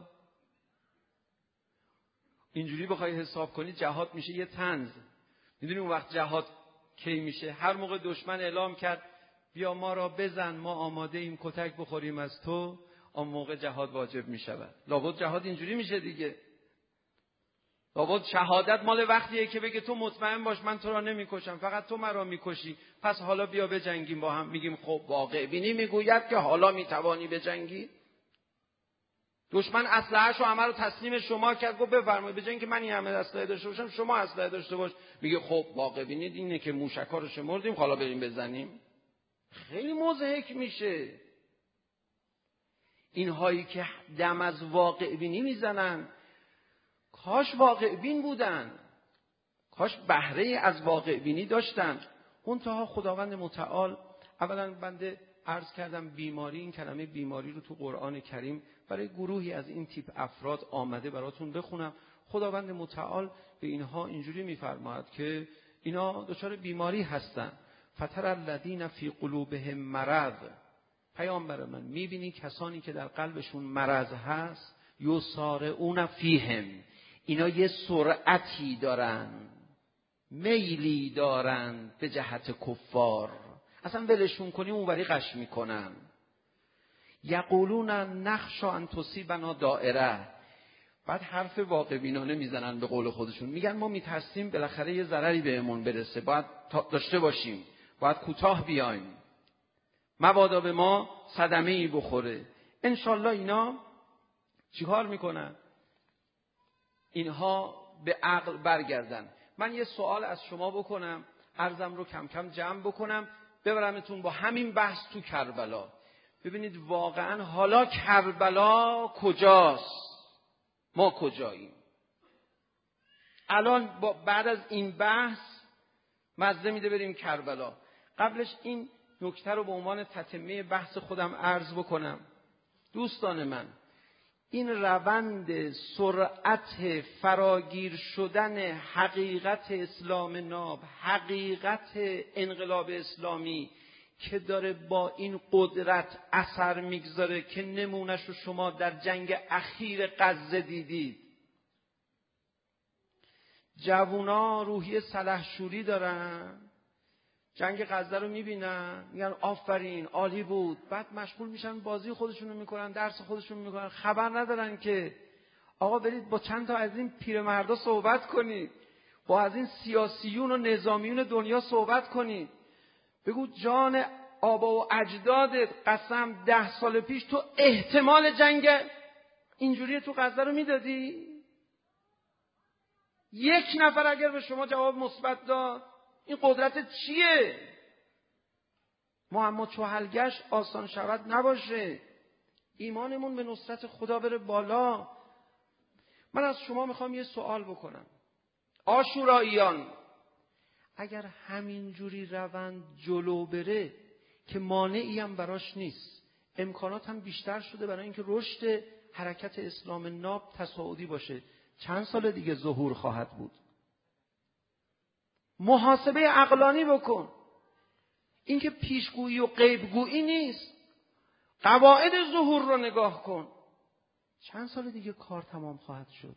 اینجوری بخوای حساب کنی جهاد میشه یه طنز. میدونی اون وقت جهاد کی میشه؟ هر موقع دشمن اعلام کرد بیا ما را بزن، ما آماده ایم کتک بخوریم از تو، اون موقع جهاد واجب میشود. لابد جهاد اینجوری میشه دیگه. لابد شهادت مال وقتیه که بگه تو مطمئن باش من تو را نمیکشم، فقط تو مرا میکشی، پس حالا بیا بجنگیم با هم. میگیم خب واقع بینی میگوید که حالا میتوانی بجنگی؟ دشمن اسلحه‌اش رو همه رو تسلیم شما کرد، گفت بفرمایید بجنگید که من این همه اسلحه داشته باشم شما اسلحه داشته باش. میگه خب واقع بینی اینه که موشک‌ها رو شمردیم حالا بریم بزنیم. خیلی مضحک میشه. اینهایی که دم از واقع بینی میزنن، کاش واقع بین بودن، کاش بهره از واقع بینی داشتن. منتها خداوند متعال، اولا بنده عرض کردم بیماری، این کلمه بیماری رو تو قرآن کریم برای گروهی از این تیپ افراد آمده براتون بخونم. خداوند متعال به اینها اینجوری میفرماید که اینا دچار بیماری هستن. فتر الذین فی قلوبهم مرض، پیامبر من میبینی کسانی که در قلبشون مرض هست، یسارعون فیهم، اینا یه سرعتی دارن، میلی دارن به جهت کفار، اصلا ولشون کنیم اونوری قش میکنن. یقولون نخشا ان تصیبنا دائره، بعد حرف واقع بینانه میزنن به قول خودشون، میگن ما میترسیم بالاخره یه ضرری بهمون برسه، باید داشته باشیم، باید کوتاه بیایم، مبادا به ما صدمه‌ای بخوره. انشالله اینا چیکار میکنن؟ اینها به عقل برگردن. من یه سوال از شما بکنم، عرضم رو کم کم جمع بکنم، ببرمتون با همین بحث تو کربلا. ببینید واقعا حالا کربلا کجاست؟ ما کجاییم؟ الان با بعد از این بحث مزه میده بریم کربلا. قبلش این نکته رو به عنوان تتمه بحث خودم عرض بکنم. دوستان من، این روند سرعت فراگیر شدن حقیقت اسلام ناب، حقیقت انقلاب اسلامی که داره با این قدرت اثر میگذاره که نمونش رو شما در جنگ اخیر غزه دیدید. جوونا روحیه سلحشوری دارن، جنگ غزه رو میبینن میگن آفرین عالی بود، بعد مشغول میشن بازی خودشون رو میکنن، درس خودشون میکنن، خبر ندارن که آقا برید با چند تا از این پیرمردا صحبت کنید. با از این سیاسیون و نظامیون دنیا صحبت کنید، بگو جان آبا و اجدادت قسم ده سال پیش تو احتمال جنگ اینجوری تو غزه رو میدادی؟ یک نفر اگر به شما جواب مثبت داد، این قدرت چیه؟ معما چو حل گشت آسان شود نباشه. ایمانمون به نصرت خدا بره بالا. من از شما میخوام یه سوال بکنم. عاشوراییان، اگر همین جوری روند جلو بره که مانعی هم براش نیست، امکانات هم بیشتر شده برای اینکه رشد حرکت اسلام ناب تصاعدی باشه، چند سال دیگه ظهور خواهد بود. محاسبه عقلانی بکن. اینکه پیشگویی و غیبگویی نیست. قواعد ظهور رو نگاه کن. چند سال دیگه کار تمام خواهد شد.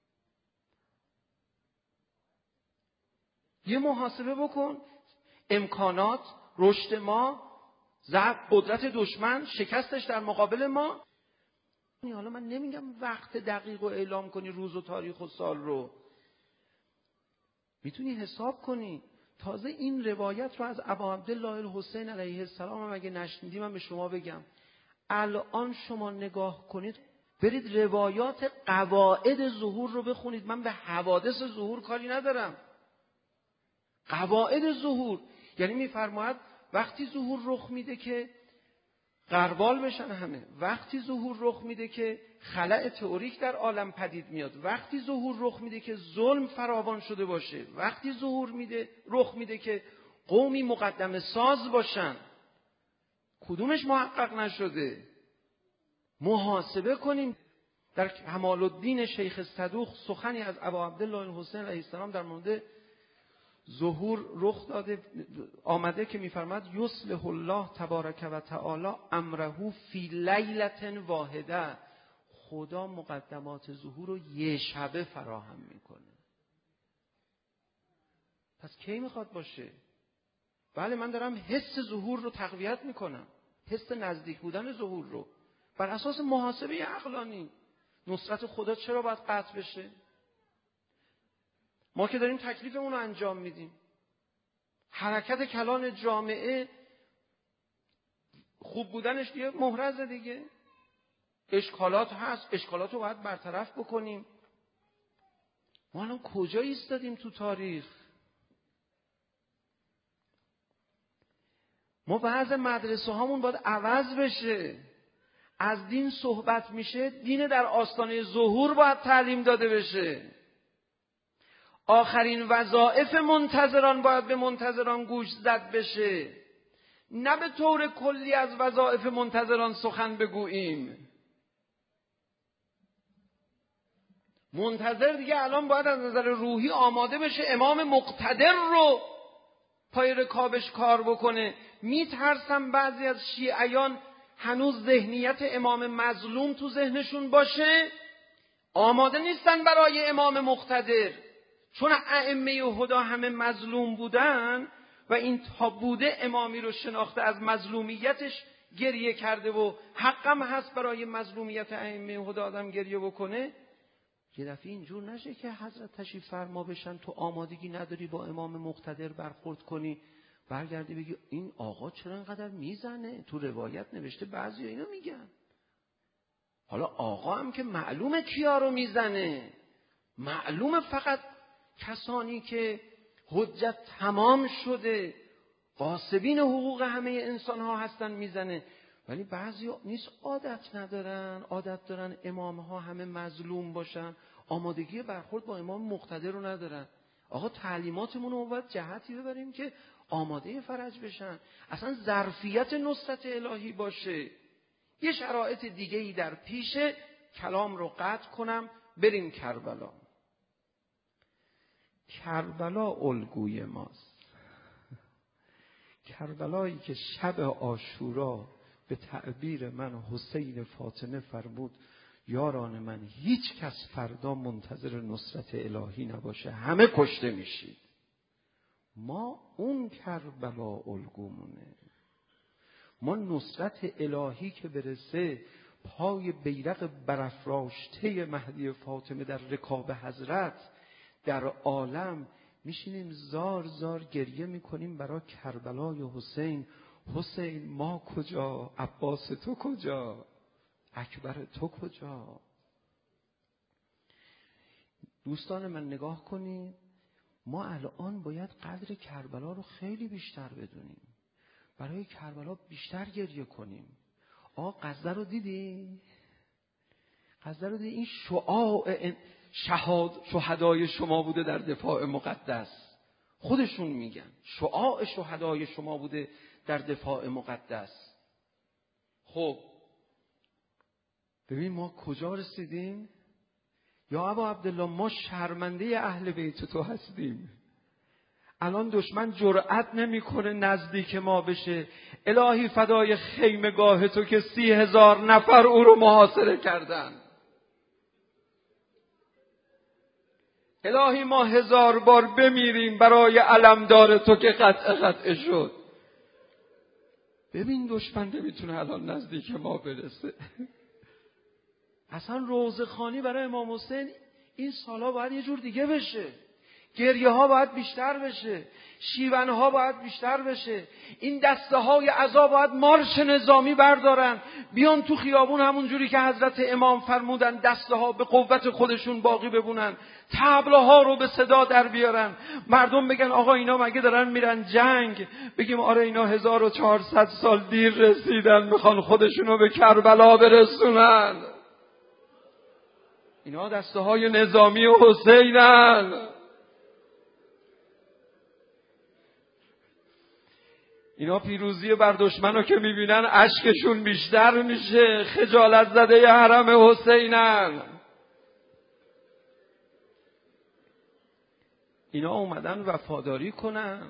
یه محاسبه بکن. امکانات، رشد ما، ضعف قدرت دشمن، شکستش در مقابل ما. حالا من نمیگم وقت دقیق رو اعلام کنی، روز و تاریخ و سال رو. میتونی حساب کنی. تازه این روایت رو از ابا عبدالله الحسین علیه السلام هم اگه نشنیدی من به شما بگم. الان شما نگاه کنید، برید روایات قواعد ظهور رو بخونید. من به حوادث ظهور کاری ندارم. قواعد ظهور یعنی میفرماید وقتی ظهور رخ میده که غربال بشن همه، وقتی ظهور رخ میده که خلأ تئوریک در عالم پدید میاد، وقتی ظهور رخ میده که ظلم فراوان شده باشه، وقتی ظهور میده رخ میده که قومی مقدمه ساز باشن. کدومش محقق نشده؟ محاسبه کنیم. در کمال الدین شیخ صدوق سخنی از ابا عبدالله الحسین علیه السلام در مورد ظهور رخ داده آمده که میفرماد یصلح الله تبارک و تعالی امره فی لیلة واحده. خدا مقدمات ظهور رو یه شبه فراهم میکنه. پس کی میخواد باشه؟ بله من دارم حس ظهور رو تقویت میکنم، حس نزدیک بودن ظهور رو بر اساس محاسبه عقلانی. نصرت خدا چرا باید قطع بشه؟ ما که داریم تکلیفمون رو انجام میدیم. حرکت کلان جامعه خوب بودنش دیگه محرز دیگه. اشکالات هست، اشکالات رو باید برطرف بکنیم. ما الان کجا ایستادیم تو تاریخ؟ ما بعض مدرسه هامون باید عوض بشه. از دین صحبت میشه، دین در آستانه ظهور باید تعلیم داده بشه. آخرین وظایف منتظران باید به منتظران گوش زد بشه، نه به طور کلی از وظایف منتظران سخن بگوییم. منتظر دیگه الان باید از نظر روحی آماده بشه امام مقتدر رو پای رکابش کار بکنه. میترسم بعضی از شیعیان هنوز ذهنیت امام مظلوم تو ذهنشون باشه، آماده نیستن برای امام مقتدر. چون ائمه هدا همه مظلوم بودن و این تا بوده امامی رو شناخته، از مظلومیتش گریه کرده و حقم هست برای مظلومیت ائمه هدا آدم گریه بکنه. یه دفعه اینجور نشه که حضرت تشریف فرما بشن تو آمادگی نداری با امام مقتدر برخورد کنی، برگردی بگی این آقا چرا اینقدر میزنه؟ تو روایت نوشته بعضی اینو میگن. حالا آقا هم که معلومه کیا رو میزنه، معلومه فقط کسانی که حجت تمام شده غاصبین حقوق همه انسان ها هستن میزنه. ولی بعضی نیست عادت ندارن، عادت دارن امام ها همه مظلوم باشن، آمادگی برخورد با امام مقتدر رو ندارن. آقا تعلیماتمون رو باید جهتی ببریم که آماده فرج بشن، اصلا ظرفیت نصرت الهی باشه. یه شرایط دیگه ای در پیشه، کلام رو قطع کنم بریم کربلا. کربلا الگوی ماست. کربلایی که شب عاشورا به تعبیر من حسین فاطمه فرمود یاران من هیچ کس فردا منتظر نصرت الهی نباشه، همه کشته میشید. ما اون کربلا الگومونه. ما نصرت الهی که برسه پای بیرق برافراشته مهدی فاطمه در رکاب حضرت، در عالم میشینیم زار زار گریه میکنیم برای کربلای حسین. حسین ما کجا؟ عباس تو کجا؟ اکبر تو کجا؟ دوستان من نگاه کنید، ما الان باید قدر کربلا رو خیلی بیشتر بدونیم، برای کربلا بیشتر گریه کنیم. آقا غزه رو دیدی؟ غزه رو دیدی؟ این شعاع شهاد شهدای شما بوده در دفاع مقدس. خودشون میگن شعاع شهدای شما بوده در دفاع مقدس. خب ببین ما کجا رسیدیم؟ یا ابا عبدالله ما شرمنده اهل بیت تو هستیم. الان دشمن جرأت نمیکنه نزدیک ما بشه. الهی فدای خیمگاه تو که سی هزار نفر او رو محاصره کردن. الهی ما هزار بار بمیریم برای علمدار تو که قطع قطع شد. ببین دشمن نمیتونه الان نزدیک ما برسه. اصلا روضه‌خوانی برای امام حسین این سالا باید یه جور دیگه بشه. گریه ها باید بیشتر بشه، شیون ها باید بیشتر بشه. این دسته های عزا باید مارش نظامی بردارن، بیان تو خیابون همون جوری که حضرت امام فرمودن دسته ها به قوت خودشون باقی بمونن، طبل‌ها رو به صدا در بیارن. مردم بگن آقا اینا مگه دارن میرن جنگ؟ بگیم آره اینا هزار و چهارصد سال دیر رسیدن، میخوان خودشونو به کربلا برسونن. اینا دسته های نظامی حسینن. اینا پیروزی بر دشمنو که میبینن اشکشون بیشتر میشه، خجالت زده حرم حسینن. اینا اومدن وفاداری کنن.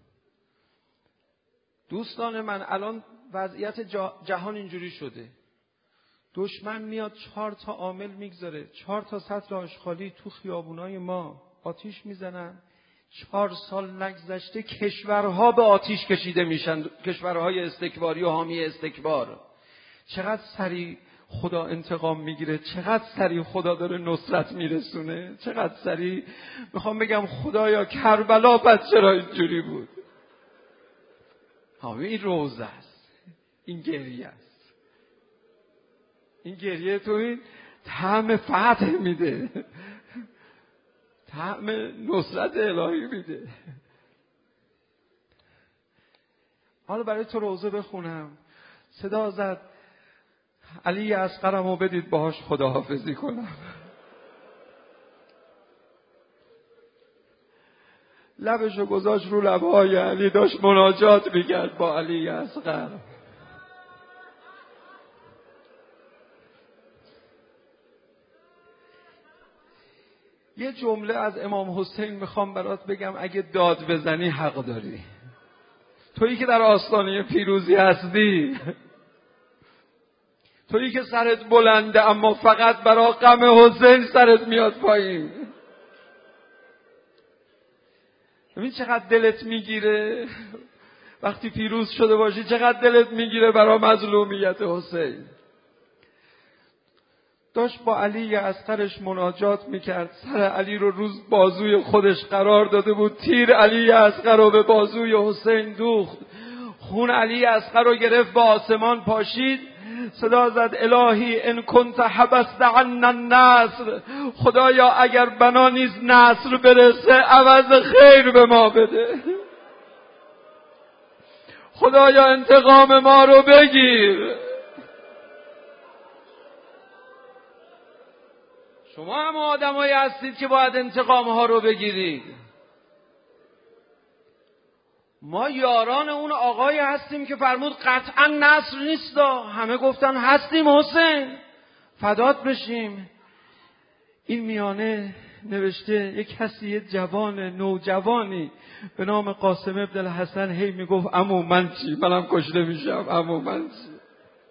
دوستان من الان وضعیت جهان اینجوری شده، دشمن میاد چهار تا عامل میگذاره، چهار تا سطر آشغالی تو خیابونای ما آتیش میزنن. چهار سال نگذشته کشورها به آتیش کشیده میشن، کشورهای استکباری و حامی استکبار. چقدر سریع خدا انتقام میگیره، چقدر سریع خدا داره نصرت میرسونه، چقدر سریع. میخوام بگم خدایا کربلا پس چرا اینجوری بود؟ همین این روزه است، این گریه است. این گریه تو این طعم فتح میده، طعم نصرت الهی میده. حالا برای تو روزه بخونم. صدا زد علی اصغرمو بدید باهاش خداحافظی کنم. لبشو گذاشت رو لبهای علی، داشت مناجات میکرد با علی اصغر. یه جمله از امام حسین میخوام برات بگم، اگه داد بزنی حق داری. تویی که در آستانه پیروزی هستی، تویی که سرت بلنده اما فقط برای غم حسین سرت میاد پایین. ببین چقدر دلت میگیره وقتی پیروز شده باشی، چقدر دلت میگیره برای مظلومیت حسین. داشت با علی اصغرش مناجات میکرد، سر علی رو روز بازوی خودش قرار داده بود، تیر علی اصغر رو به بازوی حسین دوخت، خون علی اصغر رو گرفت به آسمان پاشید. صدا زد الهی ان کنت حبست عنا النصر، خدایا اگر بنا نیز نصر برسه عوض خیر به ما بده. خدایا انتقام ما رو بگیر. شما هم آدمایی هستید که باید انتقام ها رو بگیرید. ما یاران اون آقای هستیم که فرمود قطعا نصر نیست. همه گفتن هستیم حسین فدات بشیم. این میانه نوشته یک کسی، یک جوان نوجوانی به نام قاسم ابن الحسن هی میگفت عمو من چی؟ منم کشته میشم، عمو من چی؟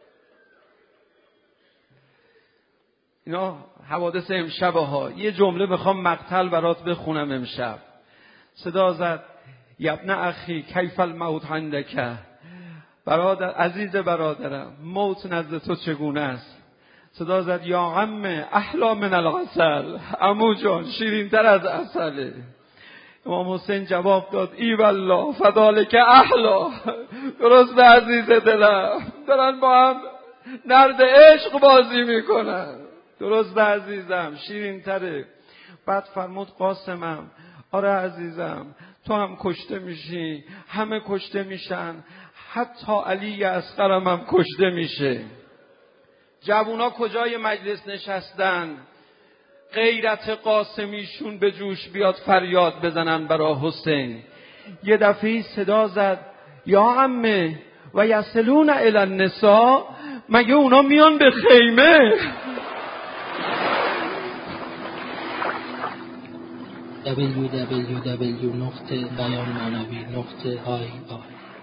اینا حوادث امشب ها. یه جمله میخوام مقتل برات بخونم امشب. صدا زد یبن اخی کیف الموت عندک، برادر عزیز برادرم موت نزد تو چگونه است؟ صدا زد یا عمه احلا من العسل، عمو جان شیرین تر از عسله. امام حسین جواب داد ای والله فذالک احلا، درست عزیز دلم، دارن با هم نرد عشق بازی میکنن، درست عزیزم شیرین تره. بعد فرمود قاسمم آره عزیزم تو هم کشته میشی، همه کشته میشن، حتی علی اصغرم هم کشته میشه. جوونا کجای مجلس نشستن؟ غیرت قاسمیشون به جوش بیاد فریاد بزنن برای حسین. یه دفعه صدا زد یا عمه و یصلون الی النساء، مگه اونا میان به خیمه؟ دبلیو دبلیو دبلیو نقطه بیان معنوی نقطه آی آی